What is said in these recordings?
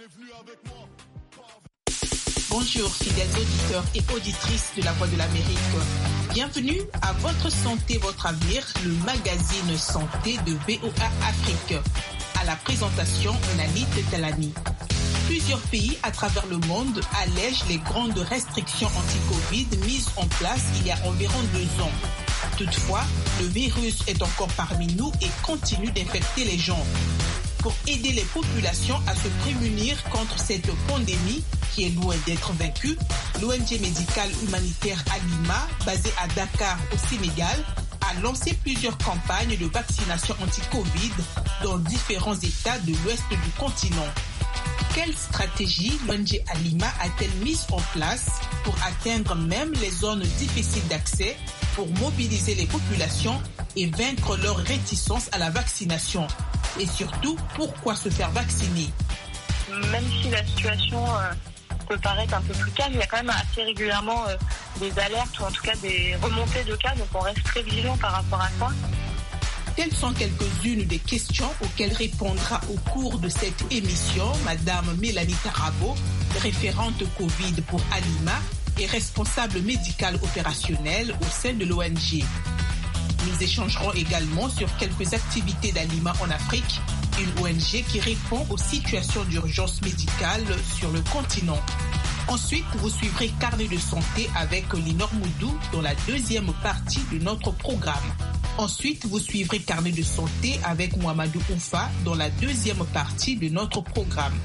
Bonjour fidèles auditeurs et auditrices de la Voix de l'Amérique. Bienvenue à Votre Santé, Votre Avenir, le magazine santé de VOA Afrique. À la présentation, Nanit Talani. Plusieurs pays à travers le monde allègent les grandes restrictions anti-Covid mises en place il y a environ 2 ans. Toutefois, le virus est encore parmi nous et continue d'infecter les gens. Pour aider les populations à se prémunir contre cette pandémie qui est loin d'être vaincue, l'ONG médicale humanitaire Alima, basée à Dakar au Sénégal, a lancé plusieurs campagnes de vaccination anti-Covid dans différents États de l'ouest du continent. Quelle stratégie l'ONG Alima a-t-elle mise en place pour atteindre même les zones difficiles d'accès, pour mobiliser les populations et vaincre leur réticence à la vaccination? Et surtout, pourquoi se faire vacciner? Même si la situation peut paraître un peu plus calme, il y a quand même assez régulièrement des alertes ou en tout cas des remontées de cas, donc on reste très vigilant par rapport à ça. Quelles sont quelques-unes des questions auxquelles répondra au cours de cette émission Madame Mélanie Tarabo, référente Covid pour Alima et responsable médicale opérationnelle au sein de l'ONG. Nous échangerons également sur quelques activités d'Alima en Afrique, une ONG qui répond aux situations d'urgence médicale sur le continent. Ensuite, vous suivrez Carnet de santé avec Linor Moudou dans la deuxième partie de notre programme. Ensuite, vous suivrez Carnet de santé avec Mohamedou Oufa dans la deuxième partie de notre programme.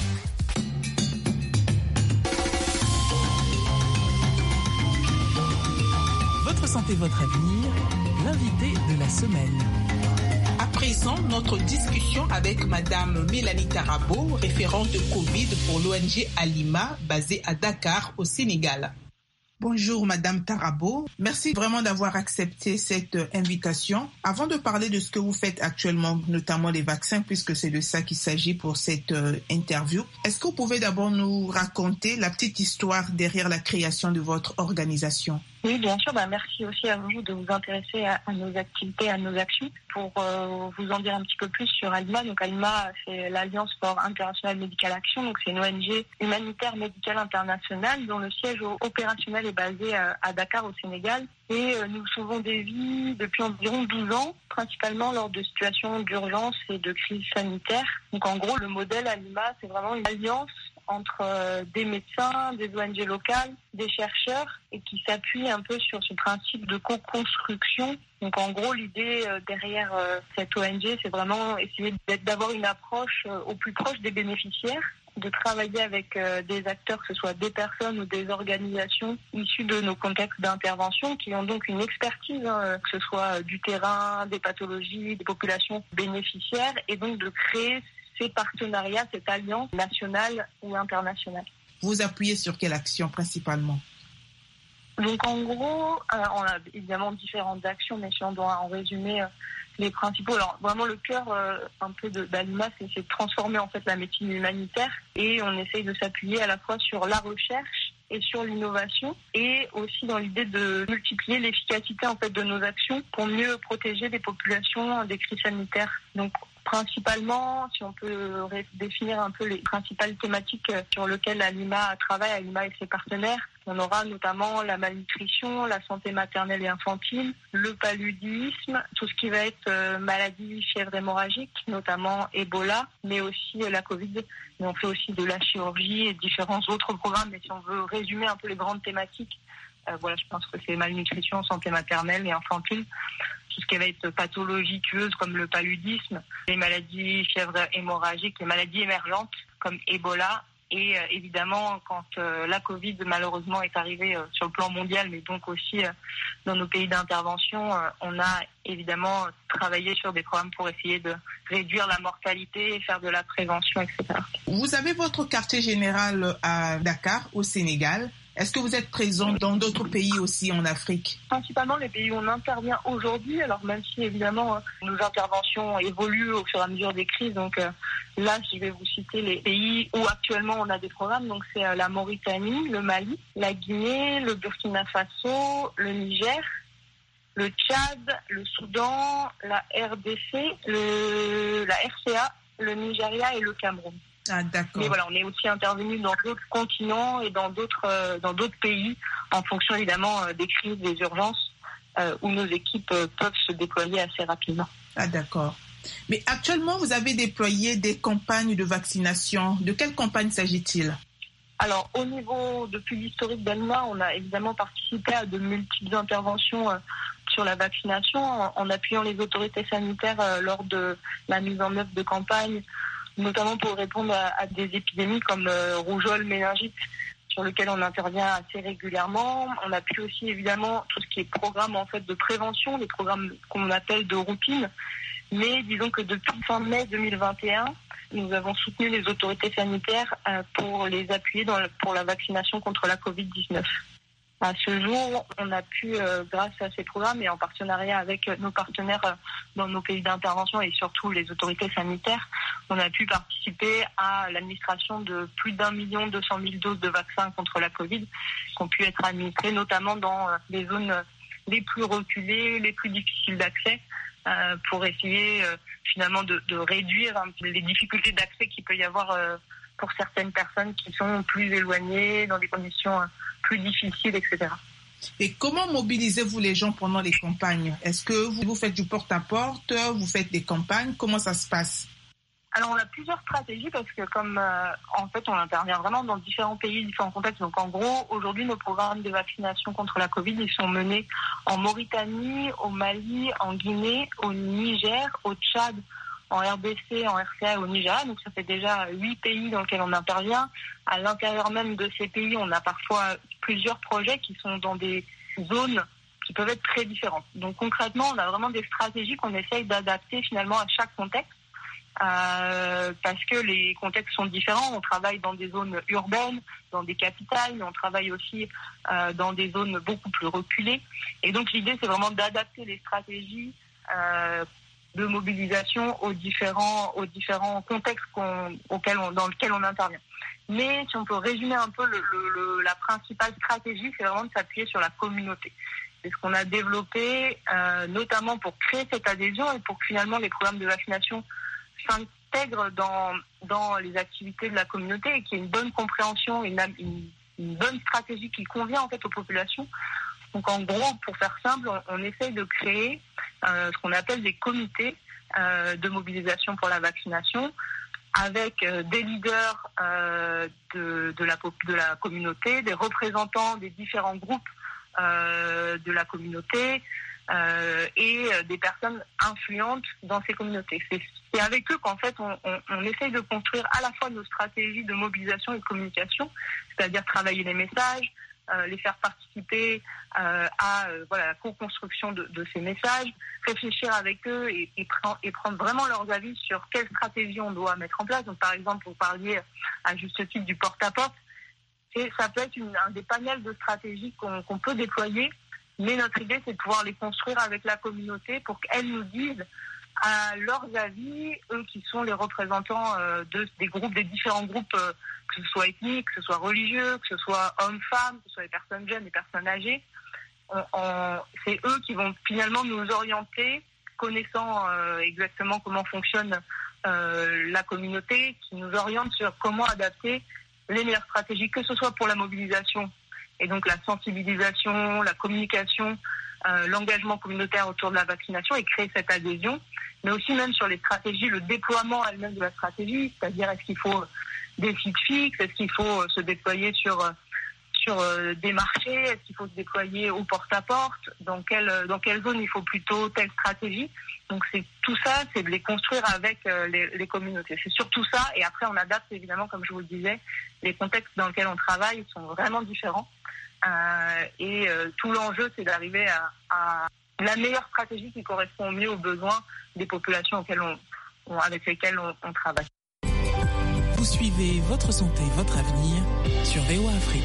Votre santé, votre avenir, l'invité de la semaine. À présent, notre discussion avec Madame Mélanie Tarabo, référente de Covid pour l'ONG Alima, basée à Dakar, au Sénégal. Bonjour Madame Tarabo, merci vraiment d'avoir accepté cette invitation. Avant de parler de ce que vous faites actuellement, notamment les vaccins, puisque c'est de ça qu'il s'agit pour cette interview, est-ce que vous pouvez d'abord nous raconter la petite histoire derrière la création de votre organisation? Oui, bien sûr. Merci aussi à vous de vous intéresser à nos activités, à nos actions. Pour vous en dire un petit peu plus sur Alima. Donc Alima, c'est l'Alliance for International Medical Action. Donc c'est une ONG humanitaire médicale internationale dont le siège opérationnel est basé à Dakar au Sénégal. Et nous sauvons des vies depuis environ 12 ans, principalement lors de situations d'urgence et de crise sanitaire. Donc en gros, le modèle Alima, c'est vraiment une alliance entre des médecins, des ONG locales, des chercheurs et qui s'appuie un peu sur ce principe de co-construction. Donc en gros, l'idée derrière cette ONG, c'est vraiment essayer d'avoir une approche au plus proche des bénéficiaires, de travailler avec des acteurs, que ce soit des personnes ou des organisations issues de nos contextes d'intervention qui ont donc une expertise, que ce soit du terrain, des pathologies, des populations bénéficiaires, et donc de créer ces partenariats, cette alliance nationale ou internationale. Vous appuyez sur quelle action principalement? Donc en gros, on a évidemment différentes actions, mais si on doit en résumer les principaux. Alors vraiment le cœur un peu d'Alima, c'est de transformer en fait la médecine humanitaire, et on essaye de s'appuyer à la fois sur la recherche et sur l'innovation, et aussi dans l'idée de multiplier l'efficacité en fait de nos actions pour mieux protéger les populations des crises sanitaires. Donc principalement, si on peut définir un peu les principales thématiques sur lesquelles Alima travaille, Alima et ses partenaires, on aura notamment la malnutrition, la santé maternelle et infantile, le paludisme, tout ce qui va être maladie, fièvre hémorragique, notamment Ebola, mais aussi la Covid. Mais on fait aussi de la chirurgie et différents autres programmes. Mais si on veut résumer un peu les grandes thématiques, je pense que c'est malnutrition, santé maternelle et infantile. Tout ce qui va être pathologie tueuse comme le paludisme, les maladies fièvre hémorragique, les maladies émergentes comme Ebola. Et évidemment, quand la Covid malheureusement est arrivée sur le plan mondial, mais donc aussi dans nos pays d'intervention, on a évidemment travaillé sur des programmes pour essayer de réduire la mortalité et faire de la prévention, etc. Vous avez votre quartier général à Dakar, au Sénégal. Est-ce que vous êtes présent dans d'autres pays aussi en Afrique? Principalement les pays où on intervient aujourd'hui, alors même si évidemment nos interventions évoluent au fur et à mesure des crises. Donc là, je vais vous citer les pays où actuellement on a des programmes. Donc c'est la Mauritanie, le Mali, la Guinée, le Burkina Faso, le Niger, le Tchad, le Soudan, la RDC, la RCA, le Nigeria et le Cameroun. Ah, d'accord. Mais voilà, on est aussi intervenu dans d'autres continents et dans d'autres pays en fonction évidemment des crises, des urgences où nos équipes peuvent se déployer assez rapidement. Ah, d'accord. Mais actuellement, vous avez déployé des campagnes de vaccination. De quelle campagne s'agit-il? Alors, depuis l'historique d'Alma, on a évidemment participé à de multiples interventions sur la vaccination en appuyant les autorités sanitaires lors de la mise en œuvre de campagnes, notamment pour répondre à des épidémies comme rougeole, méningite, sur lequel on intervient assez régulièrement. On appuie aussi évidemment tout ce qui est programme en fait de prévention, des programmes qu'on appelle de routine. Mais disons que depuis fin mai 2021, nous avons soutenu les autorités sanitaires pour les appuyer pour la vaccination contre la Covid-19. À ce jour, on a pu, grâce à ces programmes et en partenariat avec nos partenaires dans nos pays d'intervention et surtout les autorités sanitaires, on a pu participer à l'administration de plus d'1 200 000 doses de vaccins contre la Covid qui ont pu être administrées notamment dans les zones les plus reculées, les plus difficiles d'accès, pour essayer finalement de réduire les difficultés d'accès qu'il peut y avoir pour certaines personnes qui sont plus éloignées, dans des conditions plus difficiles, etc. Et comment mobilisez-vous les gens pendant les campagnes? Est-ce que vous faites du porte-à-porte, vous faites des campagnes? Comment ça se passe? Alors, on a plusieurs stratégies parce que en fait, on intervient vraiment dans différents pays, différents contextes. Donc, en gros, aujourd'hui, nos programmes de vaccination contre la Covid, ils sont menés en Mauritanie, au Mali, en Guinée, au Niger, au Tchad, en RDC, en RCA et au Nigeria. Donc, ça fait déjà 8 pays dans lesquels on intervient. À l'intérieur même de ces pays, on a parfois plusieurs projets qui sont dans des zones qui peuvent être très différentes. Donc, concrètement, on a vraiment des stratégies qu'on essaye d'adapter finalement à chaque contexte. Parce que les contextes sont différents. On travaille dans des zones urbaines, dans des capitales, mais on travaille aussi dans des zones beaucoup plus reculées. Et donc l'idée, c'est vraiment d'adapter les stratégies de mobilisation aux différents contextes dans lesquels on intervient. Mais si on peut résumer un peu la principale stratégie, c'est vraiment de s'appuyer sur la communauté. C'est ce qu'on a développé, notamment pour créer cette adhésion et pour que finalement les programmes de vaccination s'intègrent dans les activités de la communauté et qu'il y ait une bonne compréhension, une bonne stratégie qui convient en fait aux populations. Donc en gros, pour faire simple, on essaye de créer ce qu'on appelle des comités de mobilisation pour la vaccination avec des leaders de la communauté, des représentants des différents groupes de la communauté, et des personnes influentes dans ces communautés. C'est avec eux qu'en fait on essaye de construire à la fois nos stratégies de mobilisation et de communication, c'est-à-dire travailler les messages, les faire participer à la co-construction de ces messages, réfléchir avec eux et prendre vraiment leurs avis sur quelle stratégie on doit mettre en place. Donc par exemple, vous parliez à juste titre du porte-à-porte, et ça peut être un des panels de stratégies qu'on peut déployer. Mais notre idée, c'est de pouvoir les construire avec la communauté pour qu'elles nous disent à leurs avis, eux qui sont les représentants des différents groupes, que ce soit ethniques, que ce soit religieux, que ce soit hommes-femmes, que ce soit les personnes jeunes, les personnes âgées. C'est eux qui vont finalement nous orienter, connaissant exactement comment fonctionne la communauté, qui nous orientent sur comment adapter les meilleures stratégies, que ce soit pour la mobilisation et donc la sensibilisation, la communication, l'engagement communautaire autour de la vaccination et créer cette adhésion, mais aussi même sur les stratégies, le déploiement elle-même de la stratégie, c'est-à-dire est-ce qu'il faut des sites fixes, est-ce qu'il faut se déployer sur des marchés, est-ce qu'il faut se déployer au porte-à-porte, dans quelle zone il faut plutôt telle stratégie. Donc c'est tout ça, c'est de les construire avec les communautés. C'est surtout ça, et après on adapte évidemment, comme je vous le disais, les contextes dans lesquels on travaille sont vraiment différents. Tout l'enjeu, c'est d'arriver à la meilleure stratégie qui correspond mieux aux besoins des populations avec lesquelles on travaille. Vous suivez Votre Santé, Votre Avenir sur VOA Afrique.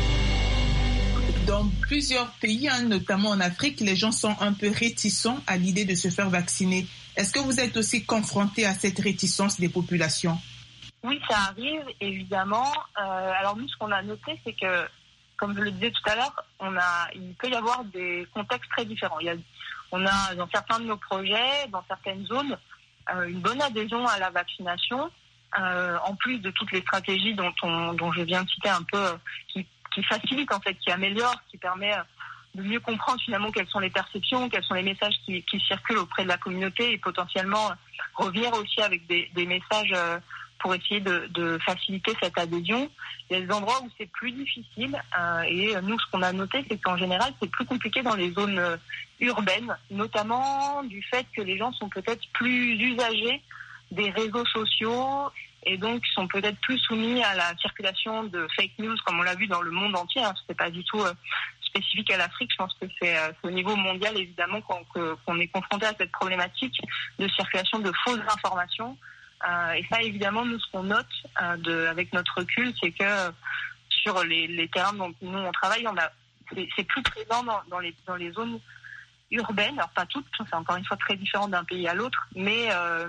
Dans plusieurs pays, notamment en Afrique, les gens sont un peu réticents à l'idée de se faire vacciner. Est-ce que vous êtes aussi confronté à cette réticence des populations? Oui, ça arrive, évidemment. Alors nous, ce qu'on a noté, c'est que, comme je le disais tout à l'heure, il peut y avoir des contextes très différents. On a, dans certains de nos projets, dans certaines zones, une bonne adhésion à la vaccination, en plus de toutes les stratégies dont je viens de citer un peu, qui facilitent en fait, qui améliorent, qui permet de mieux comprendre finalement quelles sont les perceptions, quels sont les messages qui circulent auprès de la communauté et potentiellement revenir aussi avec des messages pour essayer de faciliter cette adhésion. Il y a des endroits où c'est plus difficile et nous, ce qu'on a noté, c'est qu'en général, c'est plus compliqué dans les zones urbaines, notamment du fait que les gens sont peut-être plus usagers des réseaux sociaux et donc sont peut-être plus soumis à la circulation de fake news, comme on l'a vu dans le monde entier. C'est pas du tout spécifique à l'Afrique. Je pense que c'est au niveau mondial, évidemment, qu'on est confronté à cette problématique de circulation de fausses informations. Et ça, évidemment, nous, ce qu'on note avec notre recul, c'est que sur les terrains dont nous, on travaille, c'est plus présent dans les zones urbaines. Alors, pas toutes, c'est encore une fois très différent d'un pays à l'autre, mais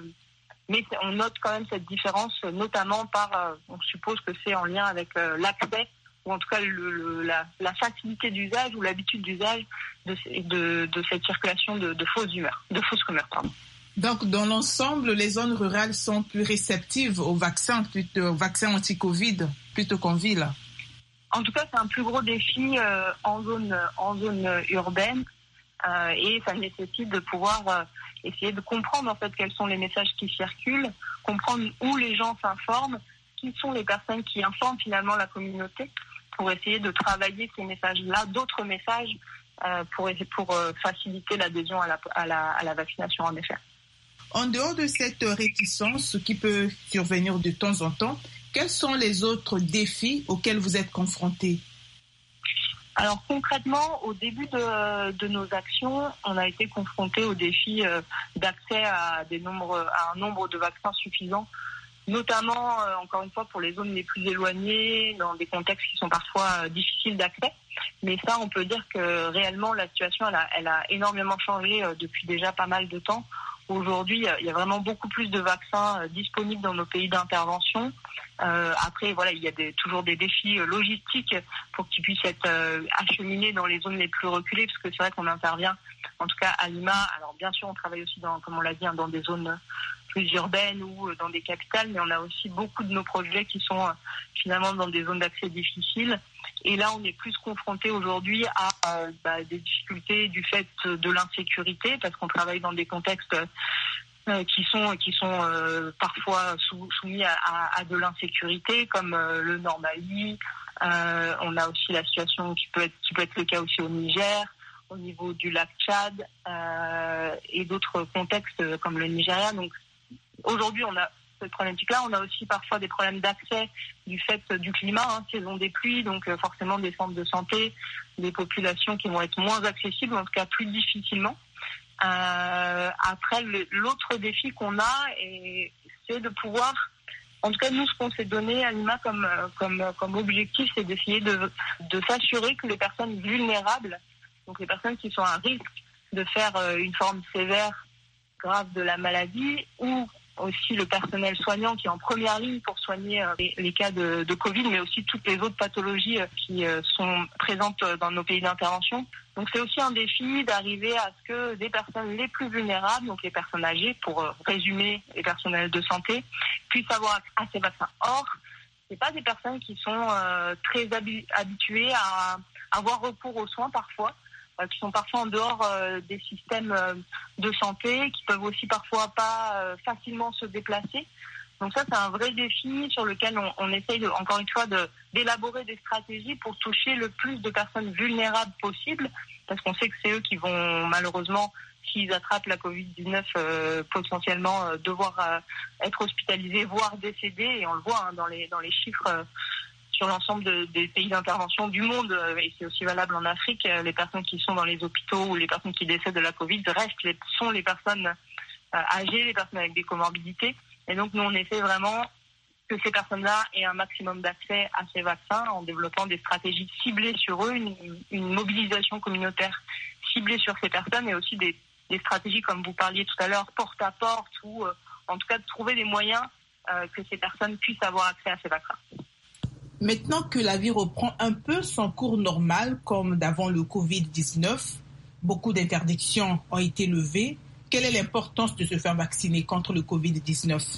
on note quand même cette différence, notamment on suppose que c'est en lien avec l'accès, ou en tout cas la facilité d'usage ou l'habitude d'usage de cette circulation de fausses rumeurs. Donc, dans l'ensemble, les zones rurales sont plus réceptives au vaccin anti-Covid plutôt qu'en ville. En tout cas, c'est un plus gros défi en zone urbaine et ça nécessite de pouvoir essayer de comprendre en fait quels sont les messages qui circulent, comprendre où les gens s'informent, qui sont les personnes qui informent finalement la communauté, pour essayer de travailler ces messages-là, d'autres messages pour faciliter l'adhésion à la vaccination en effet. En dehors de cette réticence qui peut survenir de temps en temps, quels sont les autres défis auxquels vous êtes confrontés? Alors concrètement, au début de nos actions, on a été confrontés au défi d'accès à un nombre de vaccins suffisants, notamment, encore une fois, pour les zones les plus éloignées, dans des contextes qui sont parfois difficiles d'accès. Mais ça, on peut dire que réellement, la situation, elle a énormément changé depuis déjà pas mal de temps. Aujourd'hui, il y a vraiment beaucoup plus de vaccins disponibles dans nos pays d'intervention. Après, voilà, il y a toujours des défis logistiques pour qu'ils puissent être acheminés dans les zones les plus reculées, parce que c'est vrai qu'on intervient, en tout cas à Lima. Alors bien sûr, on travaille aussi comme on l'a dit, dans des zones plus urbaines ou dans des capitales, mais on a aussi beaucoup de nos projets qui sont finalement dans des zones d'accès difficiles. Et là, on est plus confronté aujourd'hui à des difficultés du fait de l'insécurité, parce qu'on travaille dans des contextes qui sont parfois soumis à de l'insécurité, comme le Nord Mali. On a aussi la situation qui peut être le cas aussi au Niger, au niveau du lac Tchad et d'autres contextes comme le Nigeria. Donc aujourd'hui, on a cette problématique-là. On a aussi parfois des problèmes d'accès du fait du climat, saison des pluies, donc forcément des centres de santé, des populations qui vont être moins accessibles, en tout cas plus difficilement. Après, l'autre défi qu'on a, c'est de pouvoir, en tout cas nous, ce qu'on s'est donné à Lima comme objectif, c'est d'essayer de s'assurer que les personnes vulnérables, donc les personnes qui sont à risque de faire une forme sévère, grave de la maladie, ou aussi le personnel soignant qui est en première ligne pour soigner les cas de Covid, mais aussi toutes les autres pathologies qui sont présentes dans nos pays d'intervention. Donc c'est aussi un défi d'arriver à ce que des personnes les plus vulnérables, donc les personnes âgées, pour résumer les personnels de santé, puissent avoir accès à ces vaccins. Or, c'est pas des personnes qui sont très habituées à avoir recours aux soins parfois, qui sont parfois en dehors des systèmes de santé, qui peuvent aussi parfois pas facilement se déplacer. Donc ça, c'est un vrai défi sur lequel on essaye, encore une fois, d'élaborer des stratégies pour toucher le plus de personnes vulnérables possible, parce qu'on sait que c'est eux qui vont malheureusement, s'ils attrapent la Covid-19, potentiellement devoir être hospitalisés, voire décédés, et on le voit dans les chiffres sur l'ensemble des pays d'intervention du monde, et c'est aussi valable en Afrique. Les personnes qui sont dans les hôpitaux ou les personnes qui décèdent de la Covid sont les personnes âgées, les personnes avec des comorbidités. Et donc, nous, on essaie vraiment que ces personnes-là aient un maximum d'accès à ces vaccins en développant des stratégies ciblées sur eux, une mobilisation communautaire ciblée sur ces personnes, et aussi des stratégies, comme vous parliez tout à l'heure, porte à porte, ou en tout cas de trouver des moyens que ces personnes puissent avoir accès à ces vaccins. Maintenant que la vie reprend un peu son cours normal, comme d'avant le Covid-19, beaucoup d'interdictions ont été levées. Quelle est l'importance de se faire vacciner contre le Covid-19?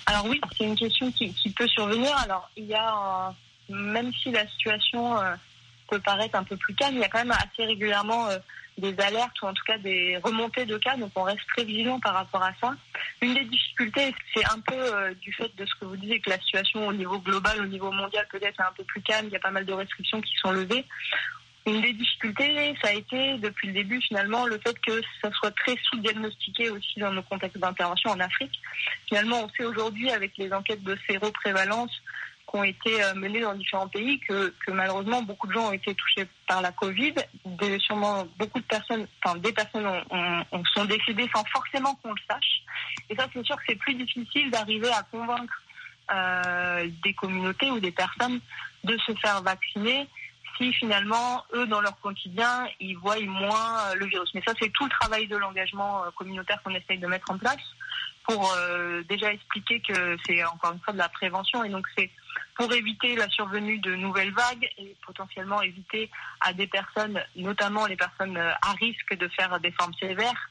Alors oui, c'est une question qui peut survenir. Alors il y a, même si la situation peut paraître un peu plus calme, il y a quand même assez régulièrement des alertes ou en tout cas des remontées de cas, donc on reste très vigilant par rapport à ça. Une des difficultés, c'est un peu du fait de ce que vous disiez, que la situation au niveau global, au niveau mondial peut-être est un peu plus calme, il y a pas mal de restrictions qui sont levées. Une des difficultés, ça a été depuis le début finalement le fait que ça soit très sous-diagnostiqué aussi dans nos contextes d'intervention en Afrique. Finalement, on sait aujourd'hui avec les enquêtes de séroprévalence qui ont été menées dans différents pays que malheureusement beaucoup de gens ont été touchés par la Covid. Sûrement beaucoup de personnes, des personnes sont décédées sans forcément qu'on le sache. Et ça, c'est sûr que c'est plus difficile d'arriver à convaincre des communautés ou des personnes de se faire vacciner si finalement, eux, dans leur quotidien, ils voient moins le virus. Mais ça, c'est tout le travail de l'engagement communautaire qu'on essaye de mettre en place pour déjà expliquer que c'est encore une fois de la prévention. Et donc, c'est pour éviter la survenue de nouvelles vagues et potentiellement éviter à des personnes, notamment les personnes à risque de faire des formes sévères,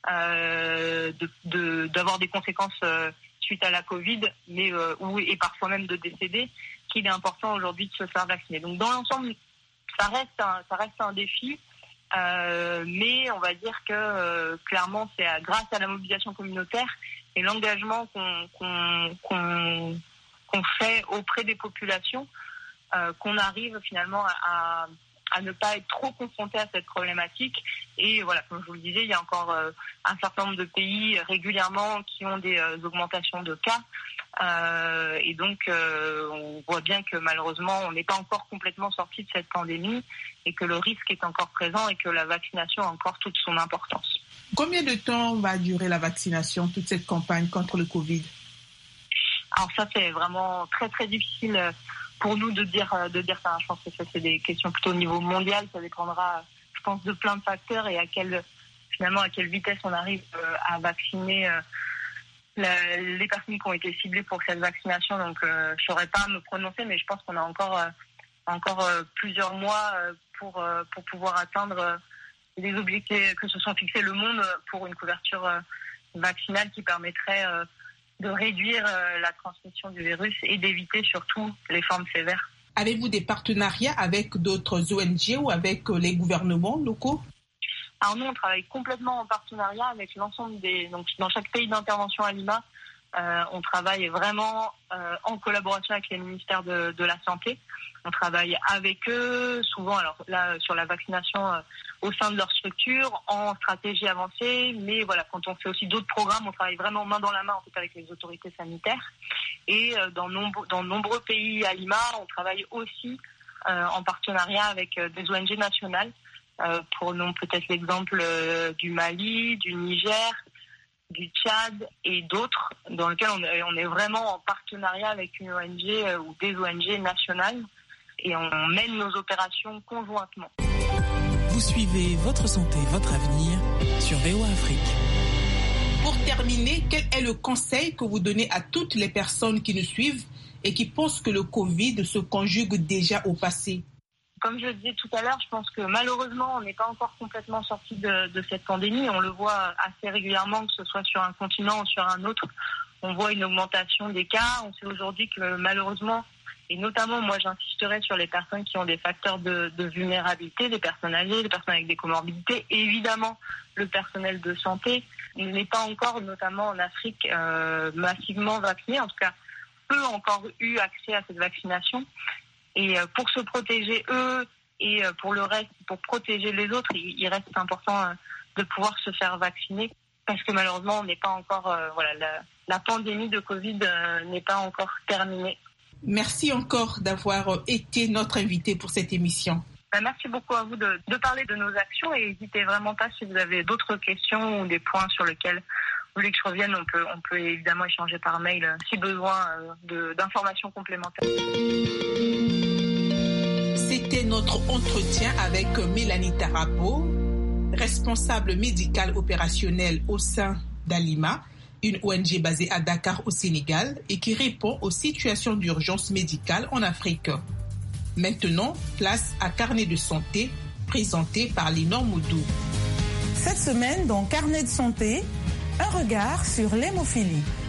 d'avoir des conséquences suite à la Covid, et parfois même de décéder, qu'il est important aujourd'hui de se faire vacciner. Donc, dans l'ensemble, ça reste un défi, mais on va dire que clairement c'est grâce à la mobilisation communautaire et l'engagement qu'on fait auprès des populations qu'on arrive finalement à ne pas être trop confronté à cette problématique. Et voilà, comme je vous le disais, il y a encore un certain nombre de pays régulièrement qui ont des augmentations de cas. Et donc, on voit bien que malheureusement, on n'est pas encore complètement sorti de cette pandémie et que le risque est encore présent et que la vaccination a encore toute son importance. Combien de temps va durer la vaccination, toute cette campagne contre le Covid? Alors ça, c'est vraiment très, très difficile pour nous de dire ça. Je pense que ça, c'est des questions plutôt au niveau mondial. Ça dépendra, je pense, de plein de facteurs et à quelle vitesse on arrive à vacciner les personnes qui ont été ciblées pour cette vaccination. Donc, je ne saurais pas me prononcer, mais je pense qu'on a encore plusieurs mois pour pouvoir atteindre les objectifs que se sont fixés le monde pour une couverture vaccinale qui permettrait de réduire la transmission du virus et d'éviter surtout les formes sévères. Avez-vous des partenariats avec d'autres ONG ou avec les gouvernements locaux? Alors nous, on travaille complètement en partenariat avec l'ensemble donc dans chaque pays d'intervention à Lima, on travaille vraiment en collaboration avec les ministères de la Santé. On travaille avec eux, souvent alors là sur la vaccination au sein de leur structure, en stratégie avancée, mais voilà, quand on fait aussi d'autres programmes, on travaille vraiment main dans la main en fait avec les autorités sanitaires. Et dans nombreux pays à Lima, on travaille aussi en partenariat avec des ONG nationales. Pour nous, peut-être l'exemple du Mali, du Niger, du Tchad et d'autres, dans lesquels on est vraiment en partenariat avec une ONG ou des ONG nationales et on mène nos opérations conjointement. Vous suivez Votre Santé, Votre Avenir sur VOA Afrique. Pour terminer, quel est le conseil que vous donnez à toutes les personnes qui nous suivent et qui pensent que le Covid se conjugue déjà au passé? Comme je le disais tout à l'heure, je pense que malheureusement, on n'est pas encore complètement sorti de cette pandémie. On le voit assez régulièrement, que ce soit sur un continent ou sur un autre. On voit une augmentation des cas. On sait aujourd'hui que malheureusement, et notamment moi j'insisterai sur les personnes qui ont des facteurs de vulnérabilité, les personnes âgées, les personnes avec des comorbidités, et évidemment le personnel de santé. Il n'est pas encore, notamment en Afrique, massivement vacciné. En tout cas, peu ont encore eu accès à cette vaccination. Et pour se protéger eux et pour le reste, pour protéger les autres, il reste important de pouvoir se faire vacciner parce que malheureusement, on n'est pas encore, la pandémie de Covid n'est pas encore terminée. Merci encore d'avoir été notre invité pour cette émission. Merci beaucoup à vous de parler de nos actions et n'hésitez vraiment pas si vous avez d'autres questions ou des points sur lesquels vous voulez que je revienne, on peut évidemment échanger par mail si besoin d'informations complémentaires. C'était notre entretien avec Mélanie Tarapo, responsable médicale opérationnelle au sein d'Alima, une ONG basée à Dakar au Sénégal et qui répond aux situations d'urgence médicale en Afrique. Maintenant, place à Carnet de santé, présenté par Lénore Moudou. Cette semaine, dans Carnet de santé, un regard sur l'hémophilie.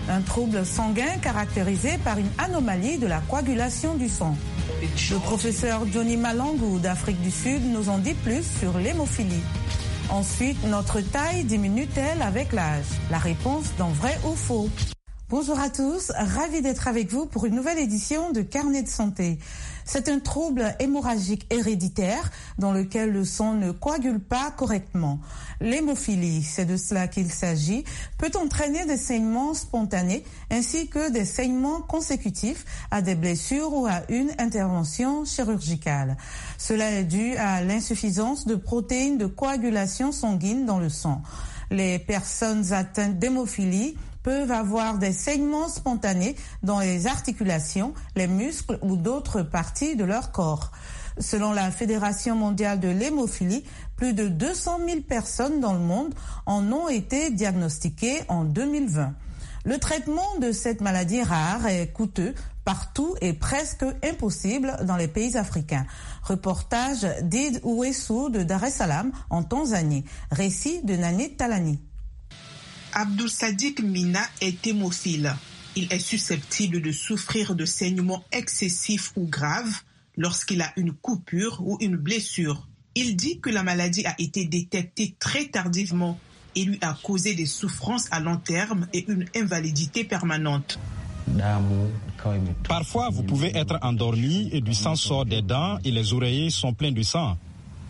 un trouble sanguin caractérisé par une anomalie de la coagulation du sang. Le professeur Johnny Malangou d'Afrique du Sud nous en dit plus sur l'hémophilie. Ensuite, notre taille diminue-t-elle avec l'âge? La réponse dans Vrai ou Faux. Bonjour à tous, ravi d'être avec vous pour une nouvelle édition de Carnet de santé. C'est un trouble hémorragique héréditaire dans lequel le sang ne coagule pas correctement. L'hémophilie, c'est de cela qu'il s'agit, peut entraîner des saignements spontanés ainsi que des saignements consécutifs à des blessures ou à une intervention chirurgicale. Cela est dû à l'insuffisance de protéines de coagulation sanguine dans le sang. Les personnes atteintes d'hémophilie peuvent avoir des saignements spontanés dans les articulations, les muscles ou d'autres parties de leur corps. Selon la Fédération mondiale de l'hémophilie, plus de 200 000 personnes dans le monde en ont été diagnostiquées en 2020. Le traitement de cette maladie rare est coûteux partout et presque impossible dans les pays africains. Reportage d'Id Ouessou de Dar es Salaam en Tanzanie. Récit de Nani Talani. Abdul Sadiq Mina est hémophile. Il est susceptible de souffrir de saignements excessifs ou graves lorsqu'il a une coupure ou une blessure. Il dit que la maladie a été détectée très tardivement et lui a causé des souffrances à long terme et une invalidité permanente. Parfois, vous pouvez être endormi et du sang sort des dents et les oreillers sont pleins de sang.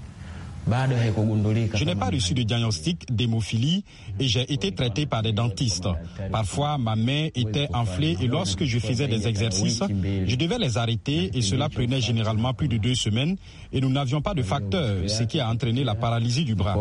Je n'ai pas reçu de diagnostic d'hémophilie et j'ai été traité par des dentistes. Parfois, ma main était enflée et lorsque je faisais des exercices, je devais les arrêter et cela prenait généralement plus de 2 semaines et nous n'avions pas de facteur, ce qui a entraîné la paralysie du bras.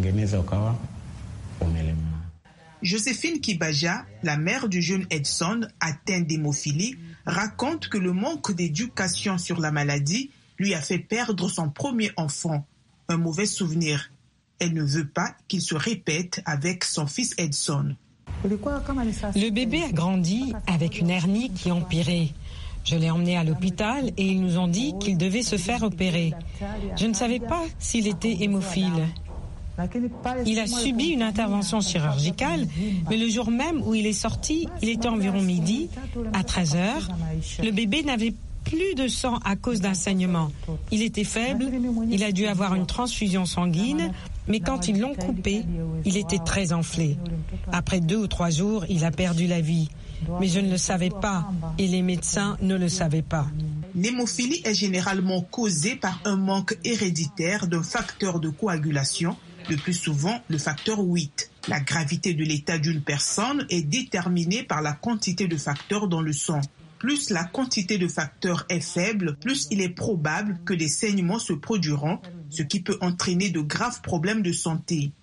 Joséphine Kibaja, la mère du jeune Edson atteint d'hémophilie, raconte que le manque d'éducation sur la maladie lui a fait perdre son premier enfant. Un mauvais souvenir. Elle ne veut pas qu'il se répète avec son fils Edson. Le bébé a grandi avec une hernie qui empirait. Je l'ai emmené à l'hôpital et ils nous ont dit qu'il devait se faire opérer. Je ne savais pas s'il était hémophile. Il a subi une intervention chirurgicale, mais le jour même où il est sorti, il était environ midi, à 13h. Le bébé n'avait plus de sang à cause d'un saignement. Il était faible, il a dû avoir une transfusion sanguine, mais quand ils l'ont coupé, il était très enflé. Après 2 ou 3 jours, il a perdu la vie. Mais je ne le savais pas et les médecins ne le savaient pas. L'hémophilie est généralement causée par un manque héréditaire d'un facteur de coagulation, le plus souvent le facteur 8. La gravité de l'état d'une personne est déterminée par la quantité de facteurs dans le sang. Plus la quantité de facteurs est faible, plus il est probable que des saignements se produiront, ce qui peut entraîner de graves problèmes de santé.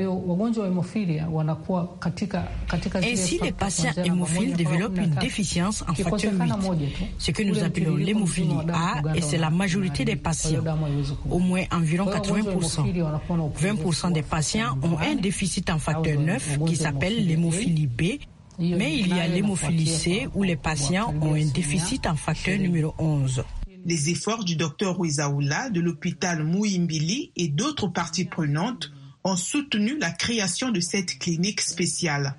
Ainsi, les patients hémophiles développent une déficience en facteur 8, ce que nous appelons l'hémophilie A, et c'est la majorité des patients, au moins environ 80%. 20% des patients ont un déficit en facteur 9 qui s'appelle l'hémophilie B, mais il y a l'hémophilie C où les patients ont un déficit en facteur numéro 11. Les efforts du Dr Ruizaoula de l'hôpital Muhimbili et d'autres parties prenantes ont soutenu la création de cette clinique spéciale.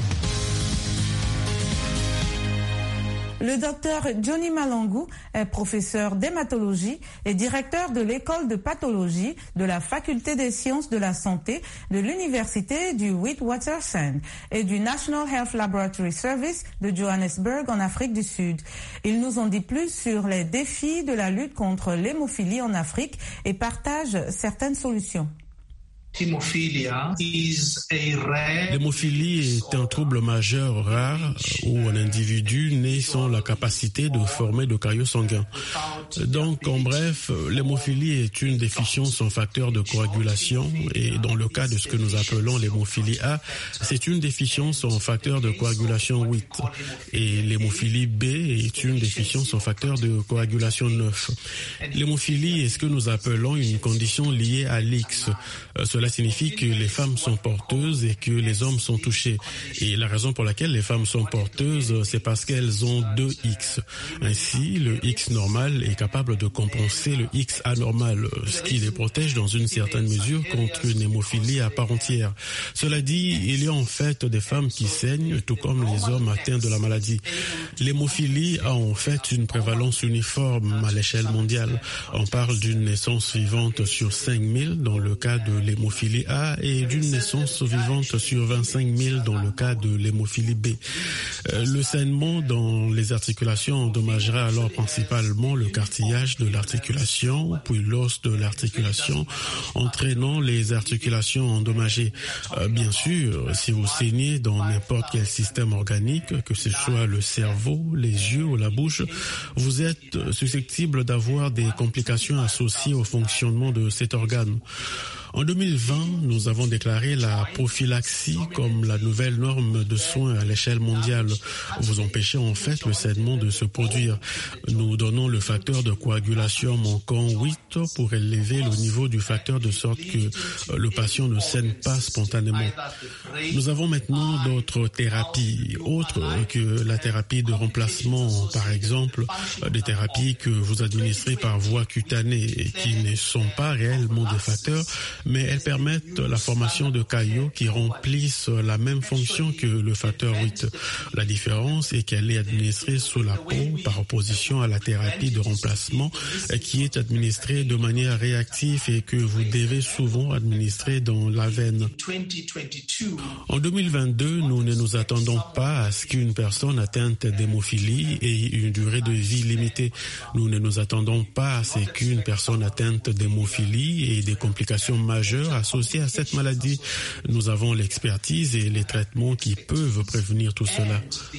Le docteur Johnny Malangou est professeur d'hématologie et directeur de l'école de pathologie de la faculté des sciences de la santé de l'université du Witwatersrand et du National Health Laboratory Service de Johannesburg en Afrique du Sud. Il nous en dit plus sur les défis de la lutte contre l'hémophilie en Afrique et partage certaines solutions. L'hémophilie est un trouble majeur rare où un individu né sans la capacité de former de caillots sanguins. Donc, en bref, l'hémophilie est une déficience en facteur de coagulation et dans le cas de ce que nous appelons l'hémophilie A, c'est une déficience en facteur de coagulation 8 et l'hémophilie B est une déficience en facteur de coagulation 9. L'hémophilie est ce que nous appelons une condition liée à l'X. Cela Cela signifie que les femmes sont porteuses et que les hommes sont touchés. Et la raison pour laquelle les femmes sont porteuses, c'est parce qu'elles ont 2 X. Ainsi, le X normal est capable de compenser le X anormal, ce qui les protège dans une certaine mesure contre une hémophilie à part entière. Cela dit, il y a en fait des femmes qui saignent, tout comme les hommes atteints de la maladie. L'hémophilie a en fait une prévalence uniforme à l'échelle mondiale. On parle d'une naissance vivante sur 5000 dans le cas de l'hémophilie A et d'une naissance vivante sur 25 000 dans le cas de l'hémophilie B. Le saignement dans les articulations endommagera alors principalement le cartilage de l'articulation, puis l'os de l'articulation, entraînant les articulations endommagées. Bien sûr, si vous saignez dans n'importe quel système organique, que ce soit le cerveau, les yeux ou la bouche, vous êtes susceptible d'avoir des complications associées au fonctionnement de cet organe. En 2020, nous avons déclaré la prophylaxie comme la nouvelle norme de soins à l'échelle mondiale. Vous empêchez en fait le saignement de se produire. Nous donnons le facteur de coagulation manquant 8 pour élever le niveau du facteur de sorte que le patient ne saigne pas spontanément. Nous avons maintenant d'autres thérapies, autres que la thérapie de remplacement, par exemple, des thérapies que vous administrez par voie cutanée et qui ne sont pas réellement des facteurs, mais elles permettent la formation de caillots qui remplissent la même fonction que le facteur 8. La différence est qu'elle est administrée sous la peau par opposition à la thérapie de remplacement qui est administrée de manière réactive et que vous devez souvent administrer dans la veine. En 2022, nous ne nous attendons pas à ce qu'une personne atteinte d'hémophilie ait une durée de vie limitée. Nous ne nous attendons pas à ce qu'une personne atteinte d'hémophilie ait des complications majeures associées à cette maladie. Nous avons l'expertise et les traitements qui peuvent prévenir tout cela.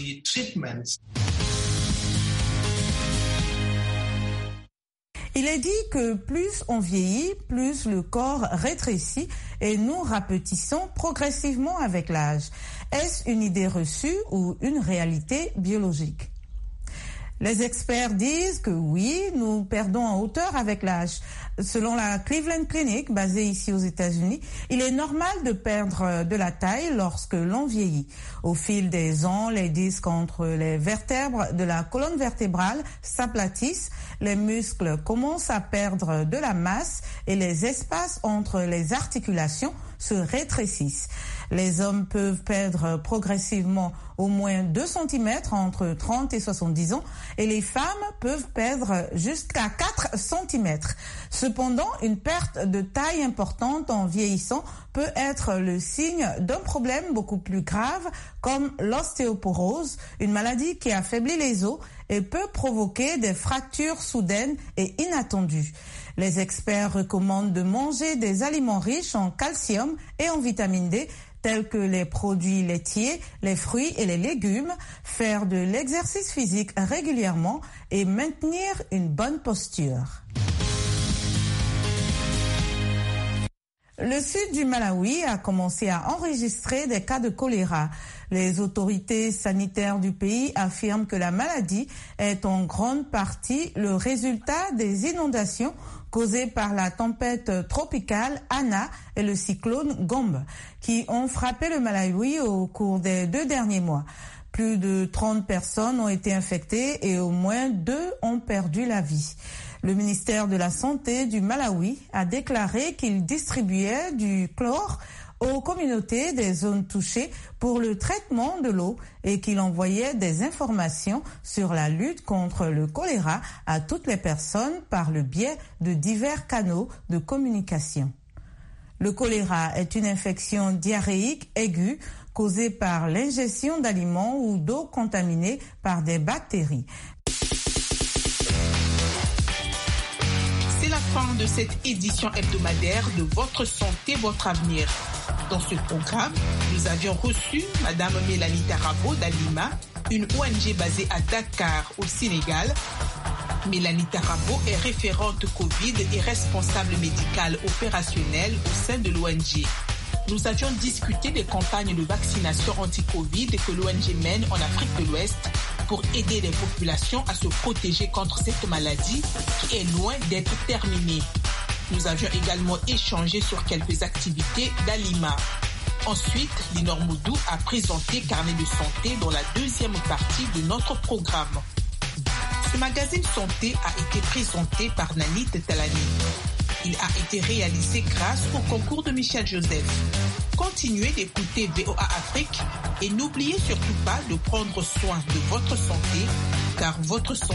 Il est dit que plus on vieillit, plus le corps rétrécit et nous rapetissons progressivement avec l'âge. Est-ce une idée reçue ou une réalité biologique ? Les experts disent que oui, nous perdons en hauteur avec l'âge. Selon la Cleveland Clinic, basée ici aux États-Unis, il est normal de perdre de la taille lorsque l'on vieillit. Au fil des ans, les disques entre les vertèbres de la colonne vertébrale s'aplatissent, les muscles commencent à perdre de la masse et les espaces entre les articulations se rétrécissent. Les hommes peuvent perdre progressivement au moins 2 cm entre 30 et 70 ans et les femmes peuvent perdre jusqu'à 4 cm. Cependant, une perte de taille importante en vieillissant peut être le signe d'un problème beaucoup plus grave comme l'ostéoporose, une maladie qui affaiblit les os et peut provoquer des fractures soudaines et inattendues. Les experts recommandent de manger des aliments riches en calcium et en vitamine D, tels que les produits laitiers, les fruits et les légumes, faire de l'exercice physique régulièrement et maintenir une bonne posture. Le sud du Malawi a commencé à enregistrer des cas de choléra. Les autorités sanitaires du pays affirment que la maladie est en grande partie le résultat des inondations causées par la tempête tropicale Ana et le cyclone Gombe, qui ont frappé le Malawi au cours des 2 derniers mois. Plus de 30 personnes ont été infectées et au moins 2 ont perdu la vie. Le ministère de la Santé du Malawi a déclaré qu'il distribuait du chlore aux communautés des zones touchées pour le traitement de l'eau et qu'il envoyait des informations sur la lutte contre le choléra à toutes les personnes par le biais de divers canaux de communication. Le choléra est une infection diarrhéique aiguë causée par l'ingestion d'aliments ou d'eau contaminée par des bactéries. C'est la fin de cette édition hebdomadaire de Votre Santé, Votre Avenir. Dans ce programme, nous avions reçu Madame Mélanie Tarabo d'Alima, une ONG basée à Dakar, au Sénégal. Mélanie Tarabo est référente Covid et responsable médicale opérationnelle au sein de l'ONG. Nous avions discuté des campagnes de vaccination anti-Covid que l'ONG mène en Afrique de l'Ouest pour aider les populations à se protéger contre cette maladie qui est loin d'être terminée. Nous avions également échangé sur quelques activités d'Alima. Ensuite, Linor Moudou a présenté Carnet de santé dans la deuxième partie de notre programme. Ce magazine santé a été présenté par Nanit Talani. Il a été réalisé grâce au concours de Michel Joseph. Continuez d'écouter VOA Afrique et n'oubliez surtout pas de prendre soin de votre santé, car votre santé